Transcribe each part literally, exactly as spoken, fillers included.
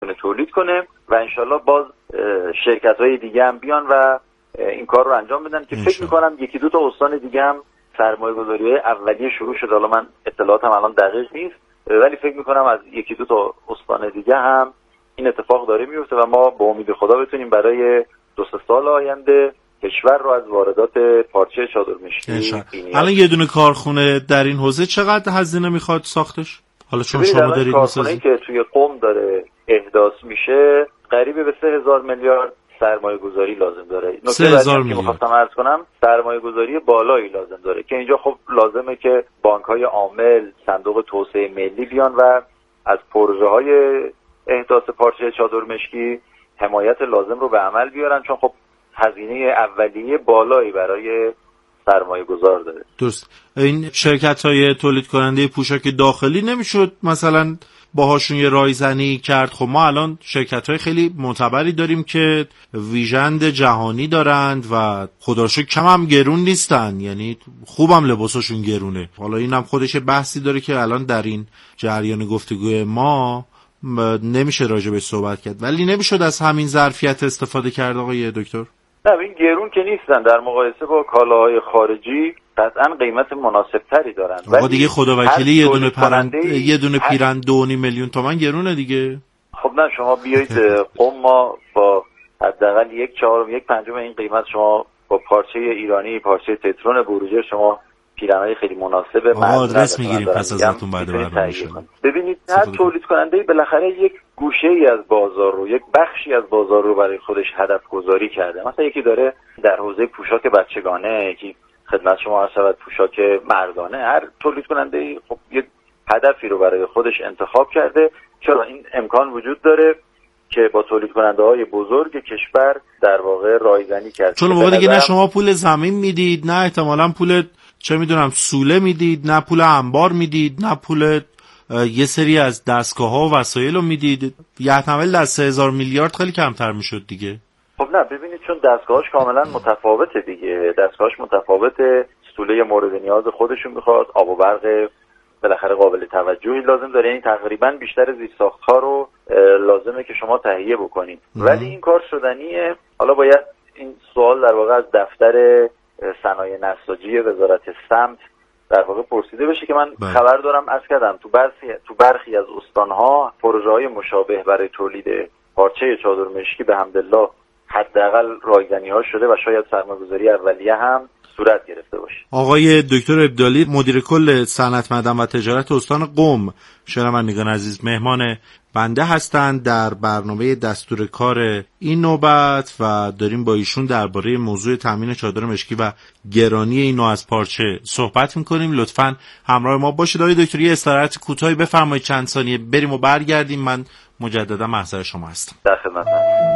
بتونه تولید کنه و انشالله باز شرکت‌های دیگه هم بیان و این کار رو انجام بدن که فکر می‌کنم یکی دو تا استان دیگه هم سرمایه‌گذاری‌های اولیه شروع شده. حالا من اطلاعاتم الان دقیق نیست ولی فکر می‌کنم از یکی دو تا استان دیگه هم این اتفاق داره میفته و ما با امید خدا بتونیم برای دو سه سال آینده کشور رو از واردات پارچه چادرمشکی بینیم. الان یه دونه کارخونه در این حوزه چقدر هزینه میخواد ساختش؟ حالا چون شما دارید کارخونه که توی قم داره احداث میشه قریب به سه هزار میلیارد سرمایه گذاری لازم داره. سه هزار میلیارد که میخواستم عرض کنم سرمایه گذاری بالایی لازم داره که اینجا خب لازمه که بانک های عامل، صندوق توسعه ملی بیان و از پروژه های احداث پارچه چادرمشکی حمایت لازم رو به عمل بیارن، چون خب هزینه اولیه بالایی برای سرمایه گذار داره. درست. این شرکت های تولید کننده پوشاک داخلی نمیشد مثلا باهاشون یه رایزنی کرد؟ خب ما الان شرکت های خیلی معتبری داریم که ویژند جهانی دارند و خدا رو شکر کم هم گرون نیستن، یعنی خوبم لباساشون گرونه. حالا اینم خودش بحثی داره که الان در این جریان گفتگوی ما نمیشه راجع به صحبت کرد، ولی نمیشد از همین ظرفیت استفاده کرد آقای دکتر؟ نه این گرون که نیستن، در مقایسه با کالاهای خارجی قطعا قیمت مناسب تری دارن. آقا دیگه خداوکیلی یه دونه پرند یه دونه پیرن دو میلیون تومان گرونه دیگه. خب نه شما بیایید قم ما با حداقل یک چهارم یک پنجم این قیمت شما با پارچه ایرانی پارچه تترون بروجر شما پیرنهای خیلی مناسبه. ما آدرس میگیریم پس ازتون بعد برنامه. ببینید هر تولید کننده بالاخره یک گوشه‌ای از بازار رو، یک بخشی از بازار رو برای خودش هدف گذاری کرده. مثلا یکی داره در حوزه پوشاک بچگانه، یکی خدمت شما عرض شود پوشاک مردانه. هر تولید کننده خب یک هدفی رو برای خودش انتخاب کرده. چرا این امکان وجود داره که با تولید کننده های بزرگ کشور در واقع رایزنی کرد. چون موقع دیگه نه شما پول زمین میدید، نه احتمالاً پول چه میدونم سوله میدید، نه پول انبار میدید، نه پول یه سری از دستگاه ها و وسایل رو میدید. یحتمل از سه هزار میلیارد خیلی کمتر میشد دیگه. خب نه ببینید چون دستگاهاش کاملا متفاوته دیگه، دستگاهاش متفاوته، سوله مورد نیاز خودشون میخواد، آب و برق بالاخره قابل توجهی لازم داره، یعنی تقریبا بیشتر زیرساخت‌ها رو لازمه که شما تهیه بکنید. ولی این کار شدنیه. حالا باید این سوال در واقع از دفتر صنایع نساجی وزارت سمت در واقع پرسیده بشه که من بله. خبر دارم عرض کردم تو برخی تو برخی از استان‌ها پروژه‌های مشابه برای تولید پارچه چادرمشکی به حمدالله حداقل رایزنی‌ها شده و شاید سرمایه‌گذاری اولیه هم صورت گرفته باشه. آقای دکتر ابدالی مدیر کل صنعت معدن و تجارت استان قم، شنوندگان عزیز، مهمان بنده هستند در برنامه دستور کار این نوبت و داریم با ایشون درباره موضوع تامین چادر مشکی و گرانی این نوع از پارچه صحبت می‌کنیم. لطفاً همراه ما باشید. آقای دکتر یه استراحت کوتاهی بفرمایید، چند ثانیه بریم و برگردیم. من مجددا محضر شما هستم. در خدمتم.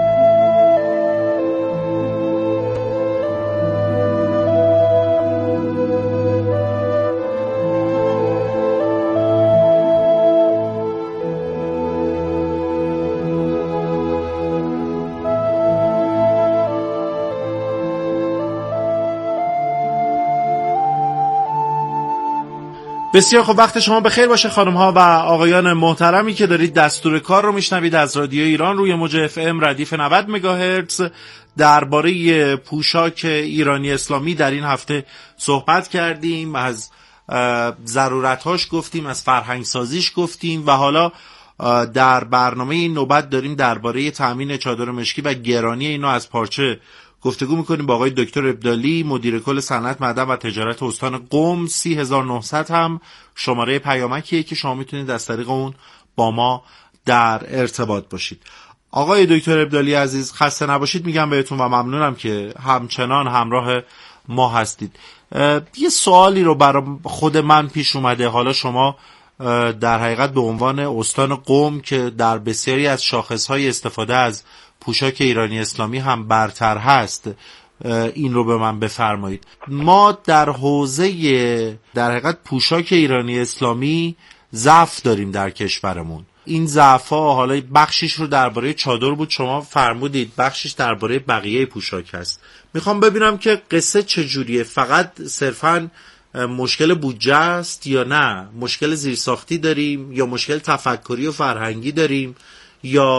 بسیار خب، وقت شما بخیر باشه خانم ها و آقایان محترمی که دارید دستور کار رو میشنوید از رادیو ایران روی موج اف ام ردیف نود مگاهرتز. درباره پوشاک ایرانی اسلامی در این هفته صحبت کردیم، از ضرورت‌هاش گفتیم، از فرهنگ سازیش گفتیم و حالا در برنامه این نوبت داریم درباره تامین چادر مشکی و گرانی اینو از پارچه گفتگو میکنیم با آقای دکتر ابدالی مدیر کل صنعت معدن و تجارت استان قم. سی هزار و نهصد هم شماره پیامکیه که شما میتونید از طریق اون با ما در ارتباط باشید. آقای دکتر ابدالی عزیز خسته نباشید میگم بهتون و ممنونم که همچنان همراه ما هستید. یه سوالی رو برای خود من پیش اومده، حالا شما در حقیقت به عنوان استان قم که در بسیاری از شاخصهای استفاده از پوشاک ایرانی اسلامی هم برتر هست، این رو به من بفرمایید. ما در حوزه در حقیقت پوشاک ایرانی اسلامی ضعف داریم در کشورمون. این ضعف‌ها حالا بخشیش رو درباره چادر بود شما فرمودید، بخشیش درباره بقیه پوشاک هست. میخوام ببینم که قصه چجوریه، فقط صرفاً مشکل بودجه است یا نه مشکل زیرساختی داریم یا مشکل تفکری و فرهنگی داریم یا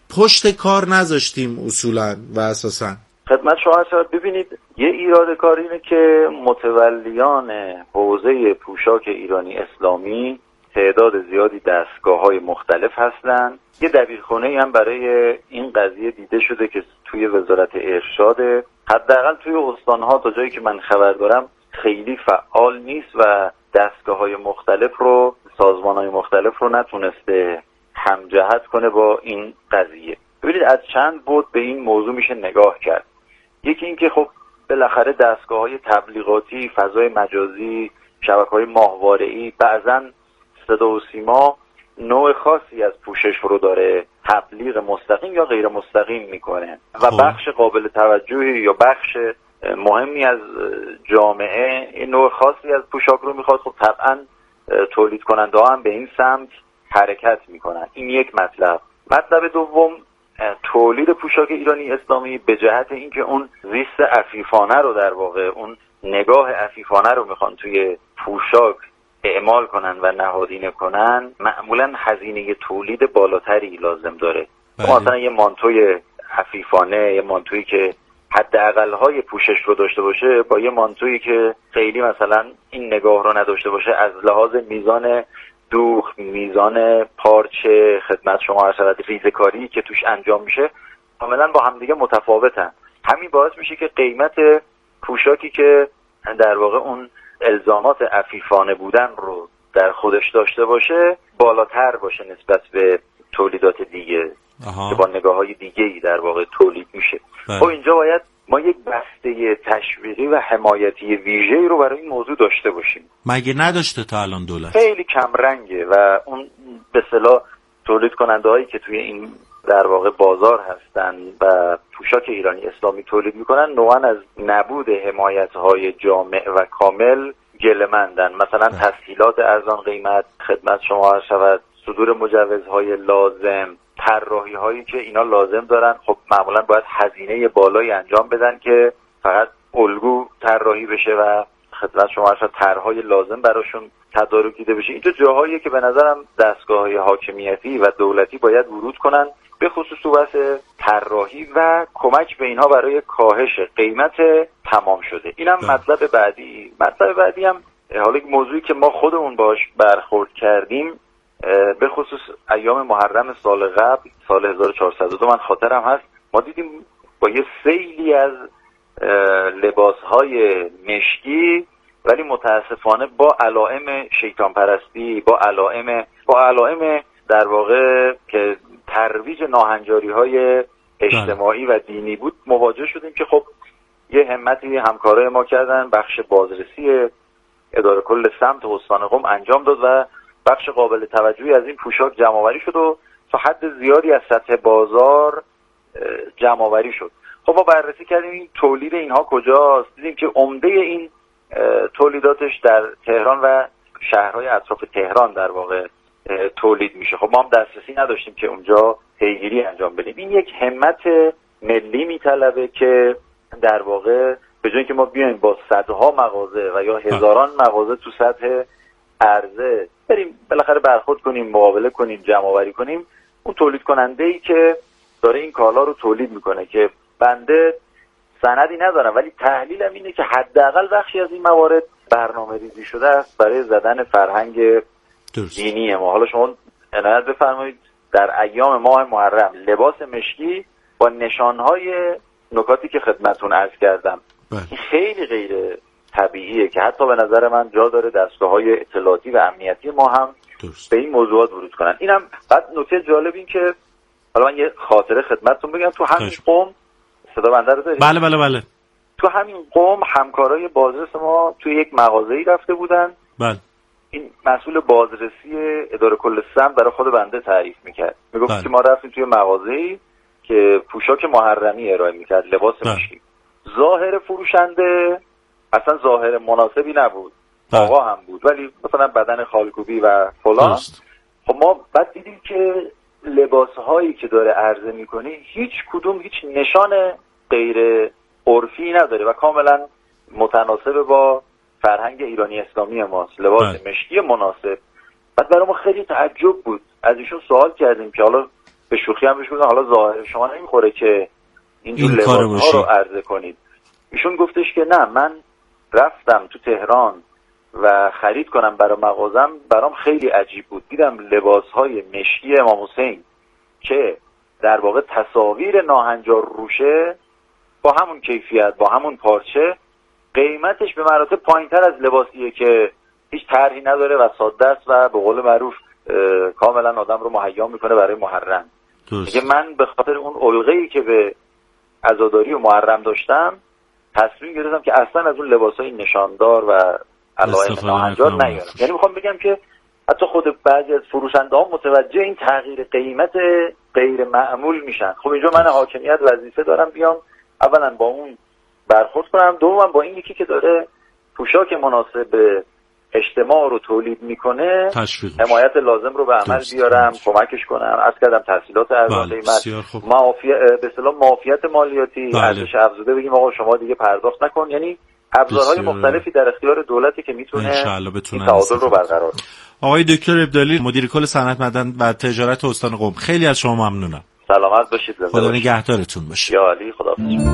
پشت کار نذاشتیم اصولا و اساسا. خدمت شما هست. ببینید یه ایراد کار اینه که متولیان حوزه پوشاک ایرانی اسلامی تعداد زیادی دستگاه‌های مختلف هستن. یه دبیرخونه هم برای این قضیه دیده شده که توی وزارت ارشاد، حداقل توی استان‌ها تا جایی که من خبر دارم خیلی فعال نیست و دستگاه‌های مختلف رو، سازمان‌های مختلف رو نتونسته همجهت کنه با این قضیه. ببینید از چند بود به این موضوع میشه نگاه کرد. یکی این که خب بالاخره دستگاه‌های تبلیغاتی، فضای مجازی، شبکه‌های ماهواره‌ای، بعضاً صدا و سیما نوع خاصی از پوشش رو داره تبلیغ مستقیم یا غیر مستقیم میکنه و بخش قابل توجهی یا بخش مهمی از جامعه این نوع خاصی از پوشاک رو میخواد. خب طبعا تولید کننده ها هم به این سمت حرکت میکنن. این یک مطلب. مطلب دوم، تولید پوشاک ایرانی اسلامی به جهت اینکه اون زیست عفیفانه رو، در واقع اون نگاه عفیفانه رو میخوان توی پوشاک اعمال کنن و نهادینه کنن، معمولا هزینه تولید بالاتری لازم داره. مثلا یه مانتوی عفیفانه، یه مانتویی که حداقل‌های پوشش رو داشته باشه با یه مانتویی که خیلی مثلا این نگاه رو نداشته باشه، از لحاظ میزان دوخت، میزان پارچه، خدمت شما عرض شود ریزه‌کاری که توش انجام میشه، کاملا با هم دیگه متفاوتن. همین باعث میشه که قیمت پوشاکی که در واقع اون الزامات عفیفانه بودن رو در خودش داشته باشه بالاتر باشه نسبت به تولیدات دیگه که با نگاه‌های دیگه‌ای در واقع تولید میشه. خب اینجا باید ما یک بسته تشویقی و حمایتی ویژه‌ای رو برای این موضوع داشته باشیم. مگه نداشته تا الان دولت؟ خیلی کم رنگه و اون به اصطلاح تولید کننده‌هایی که توی این در واقع بازار هستن و پوشاک ایرانی اسلامی تولید میکنن نوعاً از نبود حمایت‌های جامع و کامل گله‌مندن. مثلا تسهیلات ارزان قیمت، خدمت شما عرض شود صدور مجوزهای لازم، طراحی هایی که اینا لازم دارن، خب معمولا باید هزینه بالایی انجام بدن که فقط الگو طراحی بشه و خدمت شما عرض طرح‌های لازم براشون تدارک دیده بشه. اینجا جاهاییه که به نظرم دستگاه‌های حاکمیتی و دولتی باید ورود کنن، به خصوص تو بحث طراحی و کمک به اینها برای کاهش قیمت تمام شده. اینم مطلب بعدی. مطلب بعدی هم حالا یک موضوعی که ما خودمون باش برخورد کردیم، به خصوص ایام محرم سال قبل، سال هزار و چهارصد و دو، من خاطرم هست ما دیدیم با یه سیلی از لباس‌های مشکی، ولی متاسفانه با علائم شیطان پرستی، با علائم با علائم در واقع که ترویج ناهنجاری‌های اجتماعی و دینی بود مواجه شدیم که خب یه همتی همکارای ما کردن، بخش بازرسی اداره کل سمت استان قم انجام داد و بخش قابل توجهی از این پوشاک جمع‌آوری شد و تا حد زیادی از سطح بازار جمع‌آوری شد. خب ما بررسی کردیم این تولید اینها کجاست، دیدیم که عمده این تولیداتش در تهران و شهرهای اطراف تهران در واقع تولید میشه. خب ما هم دسترسی نداشتیم که اونجا پیگیری انجام بدیم. این یک همت ملی میطلبه که در واقع به جای اینکه ما بیایم با صدها مغازه و یا هزاران مغازه تو سطح عرضه بریم بالاخره برخورد کنیم، مقابله کنیم، جمع آوری کنیم، اون تولید کننده ای که داره این کالا رو تولید میکنه که بنده سندی ندارم ولی تحلیلم اینه که حداقل بخشی از این موارد برنامه ریزی شده است برای زدن فرهنگ دینی ما. حالا شما عنایت بفرمایید در ایام ماه محرم لباس مشکی با نشانهای نکاتی که خدمتتون عرض کردم این خیلی غیر طبیعیه که حتی به نظر من جا داره دستگاه‌های اطلاعاتی و امنیتی ما هم درست به این موضوعات ورود کنن. اینم بعد نکته جالب این که حالا من یه خاطره خدمتتون بگم. تو همین قم صدا بنده رو دارید؟ بله بله بله. تو همین قم همکارای بازرس ما توی یک مغازه‌ای رفته بودن. بله. این مسئول بازرسی اداره کل سمت برای خود بنده تعریف میکرد. میگفت بله. که ما رفتیم توی مغازه‌ای که پوشاک محرمی ارائه میکرد، لباس مشکی. ظاهر فروشنده اصلا ظاهر مناسبی نبود. بله. آقا هم بود ولی مثلا بدن خالکوبی و فلان. خب ما بعد دیدیم که لباسهایی که داره عرضه میکنه هیچ کدوم هیچ نشان غیر عرفی نداره و کاملا متناسب با فرهنگ ایرانی اسلامی ماست. لباس بله. مشکی مناسب. بعد برای ما خیلی تعجب بود. از ایشون سوال کردیم که حالا به شوخی هم بهش گفتم حالا ظاهر شما نمیخوره که اینجور این لباس‌ها رو عرضه کنید. ایشون گفتش که نه، من رفتم تو تهران و خرید کنم برای مغازم، برام خیلی عجیب بود، دیدم لباس‌های مشکی امام حسین که در واقع تصاویر ناهنجار روشه با همون کیفیت با همون پارچه قیمتش به مراتب پایین‌تر از لباسیه که هیچ طرحی نداره و ساده است و به قول معروف کاملا آدم رو مهیا میکنه برای محرم. میگه من به خاطر اون علقه‌ای که به عزاداری و محرم داشتم تصمیم گرفتم که اصلا از اون لباسای نشاندار و علائم ناهنجار نیارم. یعنی میخوام بگم که حتی خود بعضی از فروشنده‌ها متوجه این تغییر قیمت غیر معمول میشن. خب اینجا من حاکمیت وظیفه دارم بیام اولا با اون برخورد کنم، دوما با این یکی که داره پوشاک مناسب اجتماع رو تولید میکنه حمایت لازم رو به عمل بیارم، کمکش کنم. عرض کردم تحصیلات ارزانده معافیت به اصطلاح معافیت مالیاتی، ارزش افزوده بگیم آقا شما دیگه پرداخت نکن. یعنی ابزارهای مختلفی در اختیار دولتی که میتونه این تعادل رو برقرار کنه. آقای دکتر ابدالی، مدیر کل صنعت معدن و تجارت استان قم، خیلی از شما ممنونم. سلامت باشید. خدا نگهدارتون باشه. یا علی، خداحافظ.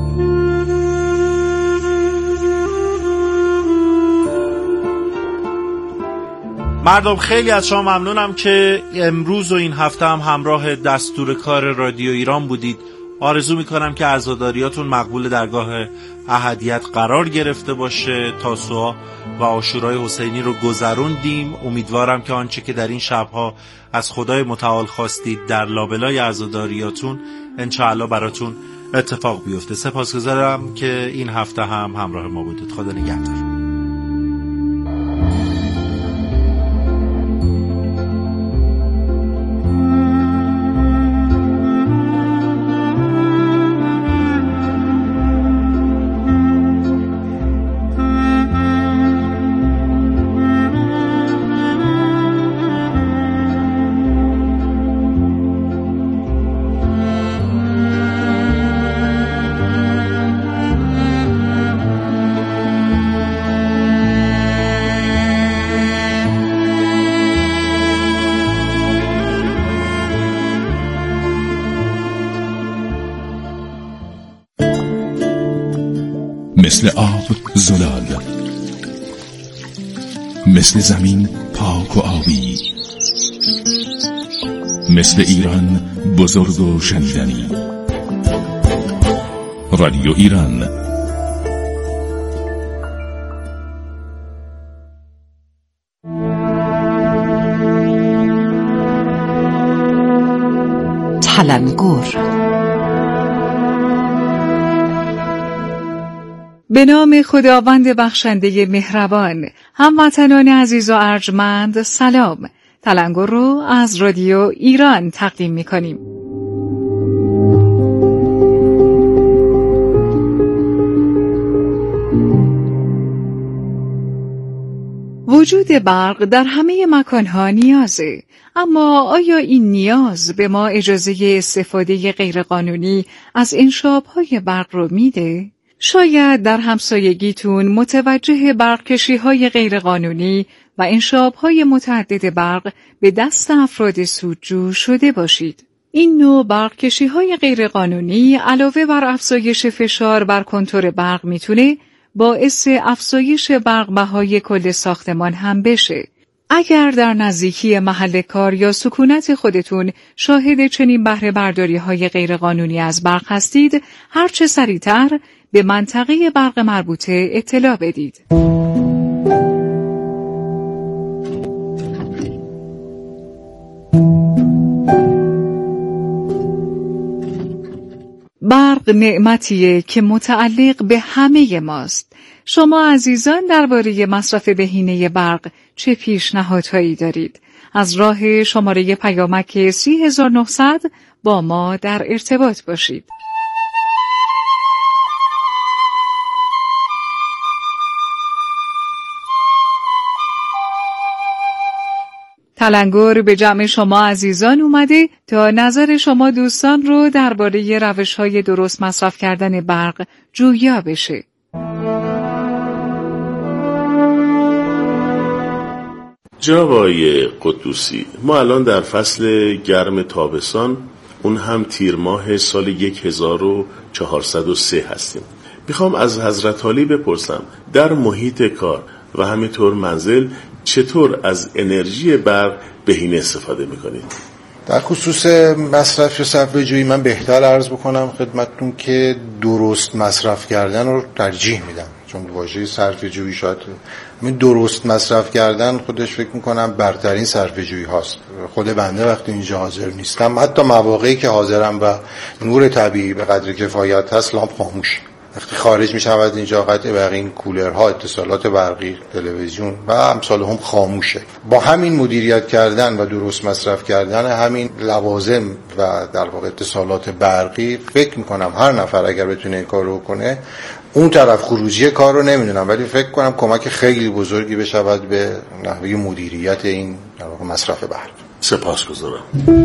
مردم، خیلی از شما ممنونم که امروز و این هفته هم همراه دستور کار رادیو ایران بودید. آرزو میکنم که عزاداریاتون مقبول درگاه احدیت قرار گرفته باشه. تاسوعا و عاشورای حسینی رو گذروندیم. امیدوارم که آنچه که در این شبها از خدای متعال خواستید در لابلای عزاداریاتون انشاءالله براتون اتفاق بیفته. سپاسگزارم که این هفته هم همراه ما بودید. خدا نگهدار. مثل آب زلال، مثل زمین پاک و آبی، مثل ایران بزرگ و شنیدنی. رادیو ایران. تلنگر. به نام خداوند بخشنده مهربان. هموطنان عزیز و ارجمند، سلام. تلنگر رو از رادیو ایران تقدیم می‌کنیم. وجود برق در همه مکانها نیازه، اما آیا این نیاز به ما اجازه استفاده غیرقانونی از انشاب‌های برق رو میده؟ شاید در همسایگیتون متوجه برقکشی‌های غیرقانونی و انشاب‌های متعدد برق به دست افراد سودجو شده باشید. این نوع برقکشی‌های غیرقانونی علاوه بر افزایش فشار بر کنتور برق میتونه باعث افزایش برق بهای کل ساختمان هم بشه. اگر در نزدیکی محل کار یا سکونت خودتون شاهد چنین بهره برداری‌های غیرقانونی از برق هستید، هرچه سریعتر به منطقه برق مربوطه اطلاع بدید. برق نعمتیه که متعلق به همه ماست. شما عزیزان درباره مصرف بهینه برق چه پیشنهادهایی دارید؟ از راه شماره پیامک سی هزار و نهصد با ما در ارتباط باشید. تلنگر به جمع شما عزیزان اومده تا نظر شما دوستان رو درباره روش‌های درست مصرف کردن برق جویا بشه. جناب آقای قدوسی، ما الان در فصل گرم تابستان، اون هم تیر ماه سال هزار و چهارصد و سه هستیم. میخوام از حضرت عالی بپرسم در محیط کار و همینطور منزل چطور از انرژی برق بهینه استفاده میکنید؟ در خصوص مصرف یا صرفه جویی من بهتر عرض بکنم خدمتتون که درست مصرف کردن رو ترجیح میدم، چون واژه صرفه جویی شاید من درست مصرف کردن خودش فکر میکنم برترین صرفه جویی هاست. خود بنده وقتی اینجا حاضر نیستم، حتی مواقعی که حاضرم و نور طبیعی به قدر کفایت هست، لامپ خاموش. وقتی خارج میشود اینجا قطع برقی، این کولرها، اتصالات برقی، تلویزیون و امثال هم خاموشه. با همین مدیریت کردن و درست مصرف کردن همین لوازم و در واقع اتصالات برقی، فکر میکنم هر نفر اگر بتونه این کار رو کنه، اون طرف خروجی کار رو نمیدونم ولی فکر کنم کمک خیلی بزرگی بشود به نحوه مدیریت این در واقع مصرف برق. سپاسگزارم.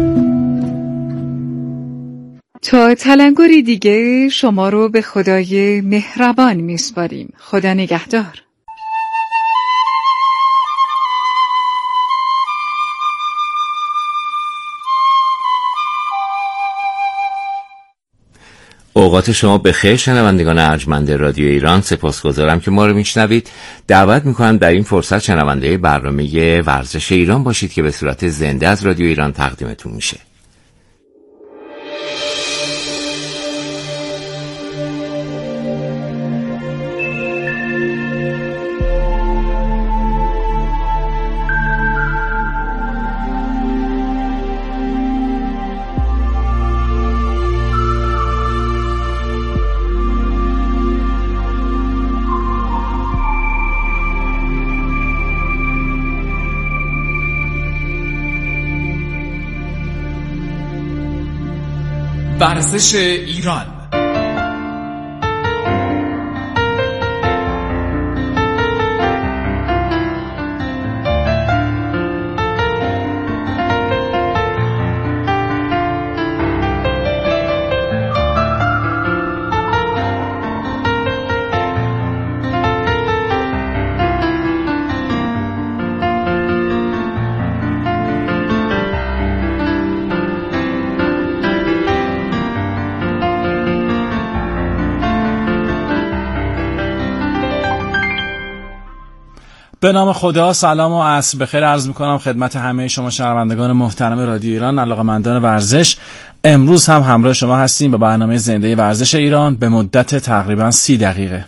تا تلنگری دیگه شما رو به خدای مهربان میسپاریم. خدا نگهدار. اوقات شما بخیر شنوندگان ارجمند رادیو ایران، سپاسگزارم که ما رو میشنوید. دعوت میکنم در این فرصت شنونده برنامه ورزش ایران باشید که به صورت زنده از رادیو ایران تقدیمتون میشه. ورزش ایران. به نام خدا، سلام و عصر بخیر عرض میکنم خدمت همه شما شنوندگان محترم رادیو ایران، علاقه‌مندان ورزش. امروز هم همراه شما هستیم به برنامه زنده ورزش ایران به مدت تقریبا سی دقیقه.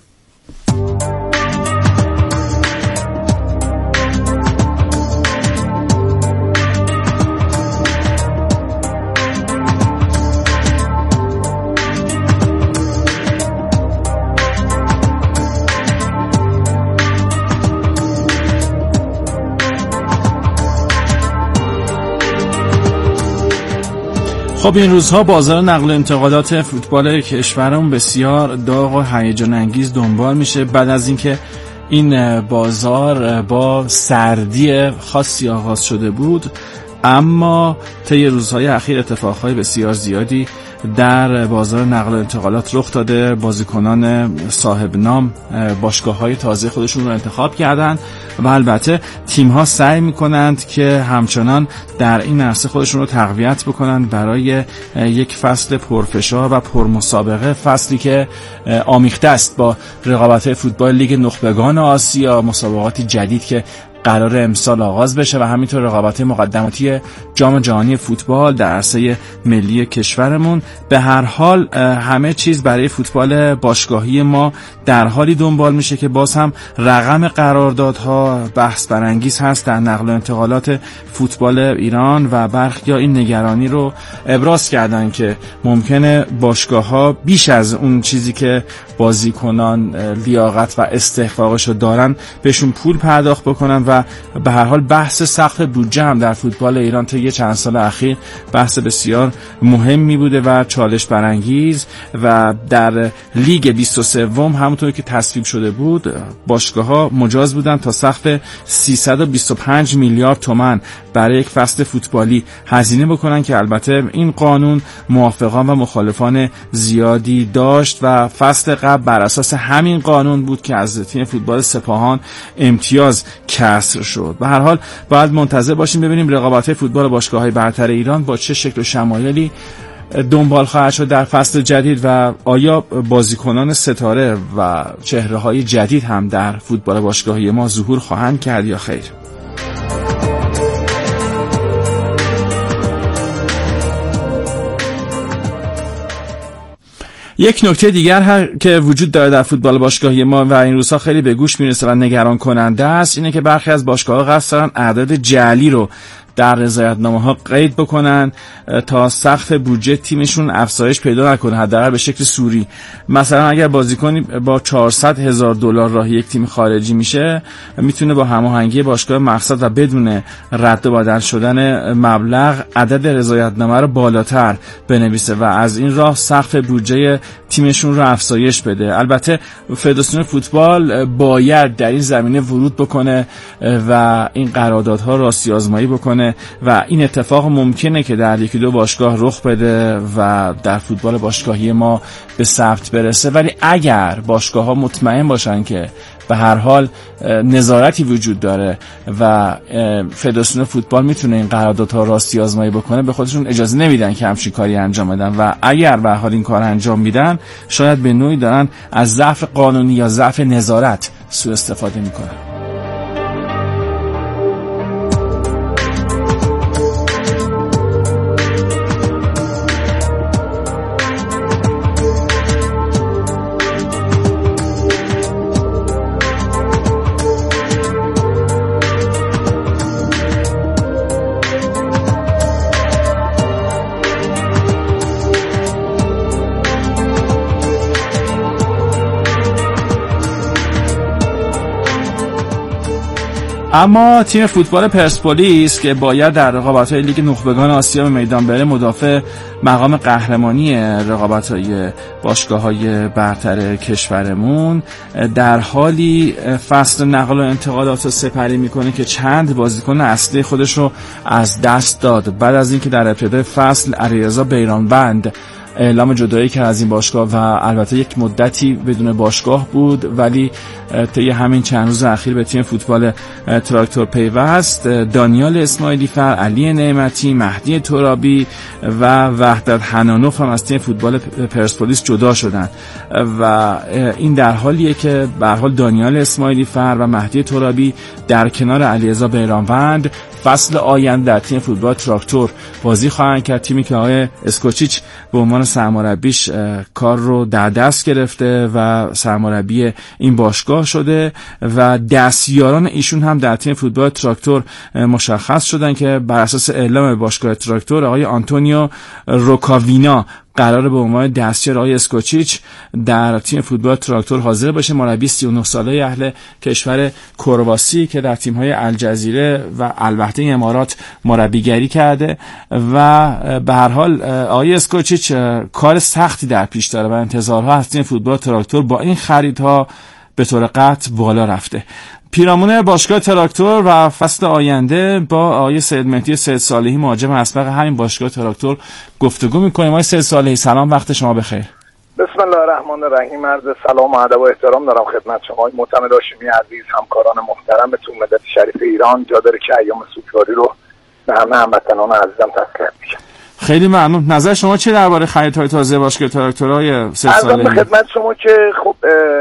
خب این روزها بازار نقل و انتقالات فوتبال کشورمون بسیار داغ و هیجان انگیز دنبال میشه بعد از اینکه این بازار با سردی خاصی آغاز شده بود، اما طی روزهای اخیر اتفاقهای بسیار زیادی در بازار نقل و انتقالات رخ داده. بازیکنان صاحب نام باشگاه‌های تازه خودشون رو انتخاب کردن و البته تیم‌ها سعی می‌کنند که همچنان در این عرصه خودشون رو تقویت بکنن برای یک فصل پرفشار و پرمسابقه، فصلی که آمیخته است با رقابت‌های فوتبال لیگ نخبگان آسیا، مسابقاتی جدید که قرار امسال آغاز بشه و همینطور رقابت مقدماتی جام جهانی فوتبال در عرصه ملی کشورمون. به هر حال همه چیز برای فوتبال باشگاهی ما در حالی دنبال میشه که باز هم رقم قراردادها بحث برانگیز هست در نقل و انتقالات فوتبال ایران و برخیا این نگرانی رو ابراز کردن که ممکنه باشگاه‌ها بیش از اون چیزی که بازیکنان لیاقت و استحقاقشو دارن بهشون پول پرداخت بکنن و به هر حال بحث سقف بودجه هم در فوتبال ایران تا یه چند سال اخیر بحث بسیار مهمی بوده و چالش برانگیز و در لیگ بیست و سه همونطور که تصویب شده بود باشگاه‌ها مجاز بودن تا سقف سیصد و بیست و پنج میلیارد تومان برای یک فصل فوتبالی هزینه بکنن که البته این قانون موافقان و مخالفان زیادی داشت و فصل قبل بر اساس همین قانون بود که از تیم فوتبال سپاهان امتیاز کسب حصر شد. به هر حال باید منتظر باشیم ببینیم رقابت‌های فوتبال باشگاه‌های برتر ایران با چه شکل و شمایلی دنبال خواهد شد در فصل جدید و آیا بازیکنان ستاره و چهره‌های جدید هم در فوتبال باشگاهی ما ظهور خواهند کرد یا خیر. یک نکته دیگر هر که وجود داره در فوتبال باشگاهی ما و این روزها خیلی به گوش میرسه و نگران کننده است اینه که برخی از باشگاه‌ها قصد دارن اعداد جعلی رو در رضایت‌نامه‌ها قید بکنن تا سقف بودجه تیمشون افزایش پیدا نکنه، حداقل به شکل سوری. مثلا اگر بازیکنی با چهارصد هزار دلار راه یک تیم خارجی میشه میتونه با هماهنگی باشگاه مقصد و بدون رد و بدل شدن مبلغ عدد رضایت‌نامه رو بالاتر بنویسه و از این راه سقف بودجه تیمشون رو افزایش بده. البته فدراسیون فوتبال باید در این زمینه ورود بکنه و این قراردادها راستی آزمایی بکنه و این اتفاق ممکنه که در یکی دو باشگاه رخ بده و در فوتبال باشگاهی ما به ثبت برسه. ولی اگر باشگاه‌ها مطمئن باشن که به هر حال نظارتی وجود داره و فدراسیون فوتبال میتونه این قراردادها راستی آزمایی بکنه، به خودشون اجازه نمیدن که همچین کاری انجام بدن و اگر به هر حال این کار انجام میدن شاید به نوعی دارن از ضعف قانونی یا ضعف نظارت سوء استفاده میکنن. اما تیم فوتبال پرسپولیس که باید در رقابت‌های لیگ نخبگان آسیا به میدان بره مدافع مقام قهرمانی رقابت‌های باشگاه‌های برتر کشورمون در حالی فصل نقل و انتقالات رو سپری میکنه که چند بازیکن اصلی خودش رو از دست داد بعد از اینکه در ابتدای فصل علیرضا بیرانوند اعلام جدایی کرد از این باشگاه و البته یک مدتی بدون باشگاه بود ولی طی همین چند روز اخیر به تیم فوتبال تراکتور پیوست. دانیال اسماعیلی فر، علی نعمتی، مهدی ترابی و وحدت حنانوف هم از تیم فوتبال پرسپولیس جدا شدن و این در حالیه که به هر حال دانیال اسماعیلی فر و مهدی ترابی در کنار علیرضا بیرانوند فصل آینده در تیم فوتبال تراکتور بازی خواهند کرد. تیمی که آقای اسکوچیچ به عنوان سرمربیش کار رو در دست گرفته و سرمربی این باشگاه شده و دستیاران ایشون هم در تیم فوتبال تراکتور مشخص شدن که بر اساس اعلام باشگاه تراکتور آقای آنتونیو روکاوینا قراره به عنوان دستیار آقای اسکوچیچ در تیم فوتبال تراکتور حاضر باشه. مربی سی و نه ساله اهل کشور کرواسی که در تیم‌های الجزیره و البته امارات مربیگری کرده و به هر حال آقای اسکوچیچ کار سختی در پیش داره و انتظارها از تیم فوتبال تراکتور با این خریدها به طور قطع بالا رفته. پیرامون باشگاه تراکتور و فصل آینده با آقای سید مهدی سید صالحی مهاجم اسبق همین باشگاه تراکتور گفتگو می‌کنیم. آقای سید صالحی سلام، وقت شما بخیر. بسم الله الرحمن الرحیم. عرض سلام و ادب و احترام دارم خدمت شما آقای معتمد هاشمی عزیز، همکاران محترمتون، ملت شریف ایران. جا داره که ایام سوگواری رو به همه هموطنان عزیزم تسلیت میگم. خیلی ممنون. نظر شما چه درباره خریدهای تازه باشگاه تراکتورهای سید صالحی؟ عرض خدمت شما که خب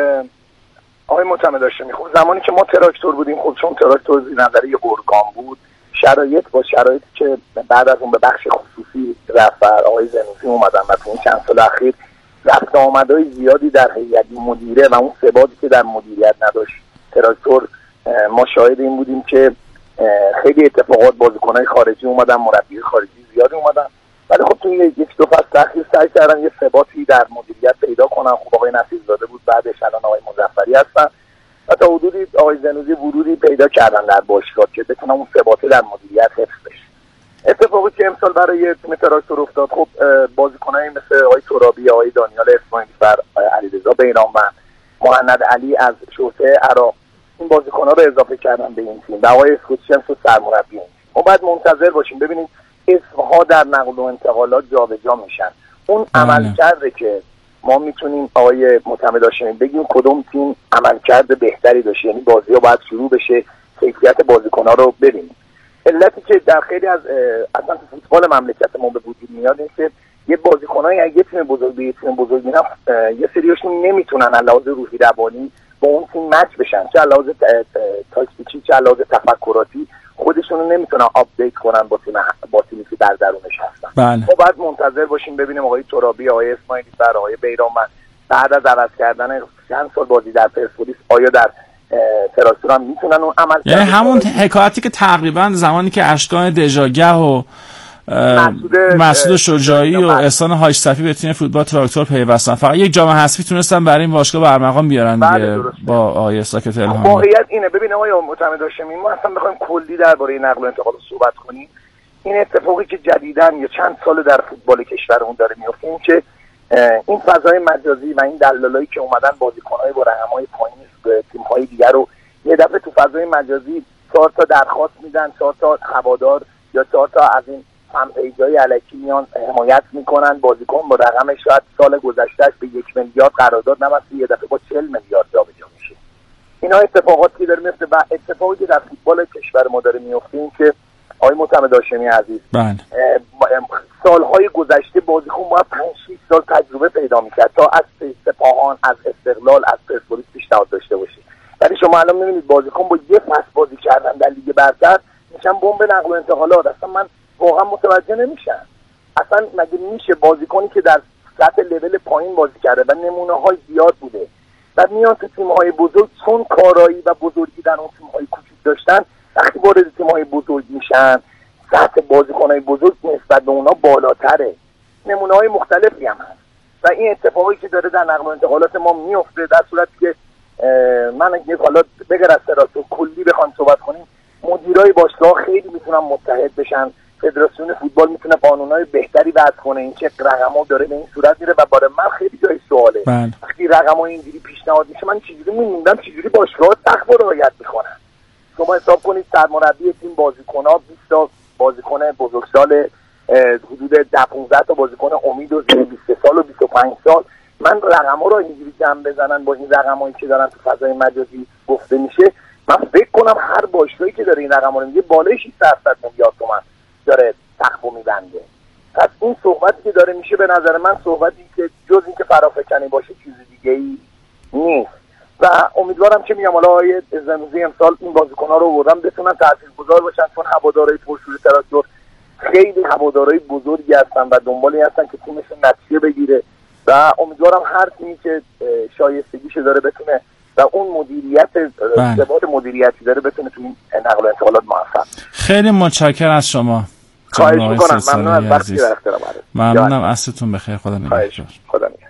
آقای معتمد هاشمی، خب زمانی که ما تراکتور بودیم، خب چون تراکتور زیر نظر یه ارگان بود، شرایط با شرایطی که بعد از اون به بخش خصوصی رفت آقای زنوزی اومدن و تو این چند سال اخیر رفت آمدهای زیادی در هیئت مدیره و اون ثباتی که در مدیریت نداشت تراکتور، ما شاهد این بودیم که خیلی اتفاقات، بازیکن‌های خارجی اومدن، مربی خارجی زیادی اومدن، ولی خب تو یک دو فصل اخیر سعی کردن یه ثباتی در مدیریت پیدا کنن. خب آقای نصیرزاده بود، بعدش الان آقای مظفری هستن و تا حدودی آقای زنوزی ورودی پیدا کردن در باشگاه که بتونن اون ثبات در مدیریت حفظ بشه. اتفاقی که امسال برای تیم تراکتور افتاد، خب بازیکنایی مثل آقای ترابی، آقای دانیال اسماعیلی فر، علیرضا بیرانوند، مهند علی از شوطه عراق، این بازیکن‌ها رو اضافه کردن به این تیم و آقای اسکوچیچ هم سرمربی. ما باید منتظر باشیم ببینیم اسمها در نقل و انتقالات جابجا میشن. اون عمل کرده که ما میتونیم آقای معتمد هاشمی بگیم کدوم تیم عمل کرده بهتری داشته، یعنی بازی‌ها باید شروع بشه، کیفیت بازیکن‌ها رو ببینیم. علتی که در خیلی از اصلا فوتبال مملکت ما به وجود میاد این که یه بازیکنایی از یه تیم بزرگ به یه تیم بزرگ میرن، یه سریاشون نمیتونن علاوه روحی روانی با اون تیم مچ بشن، چه علاوه تاکتیکی چه علاوه تفکراتی خودشون رو نمیتونن آپدیت کنن با تیم با تیمی که در درونش هستن. بله. ما باید منتظر باشیم ببینیم آقای ترابی، آقای اسماعیلی سر، آقای بیرانوند بعد از عوض کردن چند سال بازی در پرسپولیس آیا در تراکتور هم میتونن اون عمل یعنی همون حکایتی که تقریبا زمانی که اشکان دژاگه و مسعود شجاعی و احسان حاج صفی به تیم فوتبال تراکتور پیوستن، فقط یک جام حذفی تونستن برای این باشگاه برمقام بیارن دیگه با آقای ساکت الهامی. واقعیت اینه. ببین آقای معتمد هاشمی، ما اصلا بخوایم کلی درباره نقل و انتقال صحبت کنیم، این اتفاقی که جدیداً یا چند سال در فوتبال کشورمون داره میفته این که این فضای مجازی و این دلالایی که اومدن بازیکن‌های با رقم‌های پایین تیم‌های دیگر رو یه دفعه تو فضای مجازی چهار تا درخواست میدن، چهار تا هوادار یا چهار تا از این فن پیج‌های الکی میان حمایت میکنن، بازیکن با رقم شاید سال گذشتهش به یک میلیارد قرارداد نبسته یه دفعه با چهل میلیارد جابجا میشه. اینا اتفاقاتی که داره میفته و اتفاقی که در فوتبال کشور ما داره میفته این که آقای معتمد هاشمی عزیز، بله، سالهای گذشته بازیکن باید پنج شش سال تجربه پیدا میکرد تا از سپاهان، از استقلال، از پرسپولیس پیشنهاد داشته باشه. ولی شما الان میبینید بازیکن با یه فصل بازی کردن در لیگ برتر میشن بمب نقل و انتقالات. اصلا من واقعا متوجه نمیشم اصلا مگه میشه بازیکنی که در سطح لول پایین بازی کرده و نمونه های زیاد بوده و میان تو تیم های بزرگ چون کارایی و بزرگی در اون تیم های کوچیک داشتن وقتی وارد تیم های بزرگ میشن سطح بازیکن های بزرگ نسبت به اونا بالاتره. نمونه های مختلفی هم هست و این اتفاقی که داره در نقل و انتقالات ما میفته در صورتی که من اگه حالا بگر از تراکتور کلی بخوام صحبت کنیم، مدیرای باشگاه خیلی میتونن متحد بشن، فدراسیون فوتبال میتونه قانونای بهتری وضع کنه. این چه رقم‌ها داره به این صورت میره و برای من خیلی جای سواله. بله. وقتی رقم‌ها اینجوری پیشنهاد میشه من چجوری میموندم چجوری باشگاه سخت رعایت میکنن. شما حساب کنید سرمربی تیم بازیکن‌ها بیست تا بازیکن بزرگسال حدود ده پانزده تا بازیکن امید و بیست و سه سال و بیست و پنج سال، من رقم‌ها رو اینجوری جمع بزنن با این رقمایی که دارن تو فضای مجازی گفته میشه، من فکر کنم هر باشگاهی که داره این رقم‌ها رو میگه بالای ششصد میلیارد تومان داره سقفو میبنده. پس این صحبتی که داره میشه به نظر من صحبتی که جز این که فرافکنی باشه چیز دیگه ای نیست و امیدوارم که میگم حالا آقای زنوزی امسال این بازیکن‌ها رو آوردن بتونن تاثیرگذار باشن، چون هوادارهای پرشور تراکتور خیلی هوادارهای بزرگی هستن و دنبالی هستن که تیمشون نتیجه بگیره و امیدوارم هر تیمی که شایستگیش داره بتونه و اون مدیریت ثبات مدیریتی داره بتونه تو این نقل و انتقالات موفق. خیلی متشکرم از شما. خواهش می‌کنم. ممنون از وقتی در اختیار ما. ممنونم. عصرتون بخیر. خدا نگهدار. خدا نگهدار.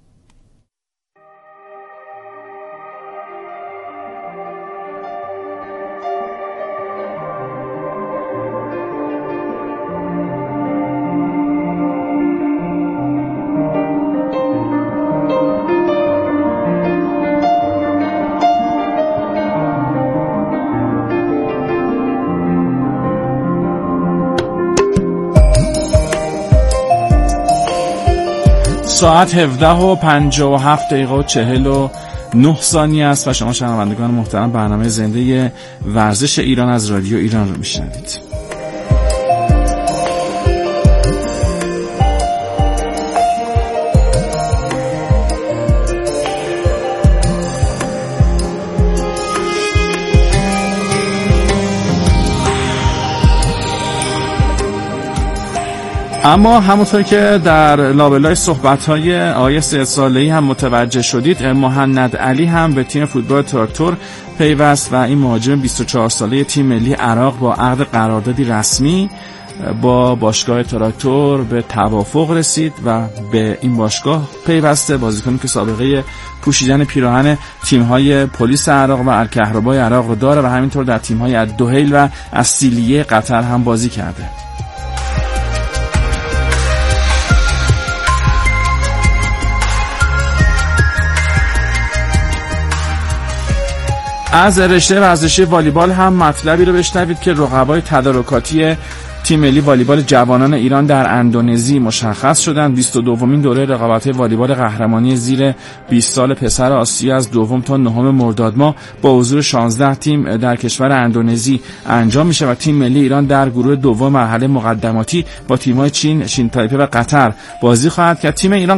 ساعت هفده و پنجاه و هفت دقیقه و چهل و نه ثانیه است و شما شنوندگان محترم برنامه زنده ورزش ایران از رادیو ایران رو میشنوید. اما همونطور که در لابلای صحبت‌های آقای سید صالحی هم متوجه شدید، مهند علی هم به تیم فوتبال تراکتور پیوست و این مهاجم بیست و چهار ساله تیم ملی عراق با عقد قراردادی رسمی با باشگاه تراکتور به توافق رسید و به این باشگاه پیوسته. بازیکنی که سابقه پوشیدن پیراهن تیم‌های پلیس عراق و الکهربای عراق رو داره و همینطور در تیم‌های الدحیل و السیلیه قطر هم بازی کرده. از رشته ورزشی والیبال هم مطلبی رو بشنوید که رقبای تدارکاتی تیم ملی والیبال جوانان ایران در اندونزی مشخص شدند. بیست و دومین دوره رقابت‌های والیبال قهرمانی زیر بیست سال پسر آسیا از دوم تا نهم مرداد ماه با حضور شانزده تیم در کشور اندونزی انجام میشه و تیم ملی ایران در گروه دوم مرحله مقدماتی با تیم‌های چین، شین تایپه و قطر بازی خواهد کرد. تیم ایران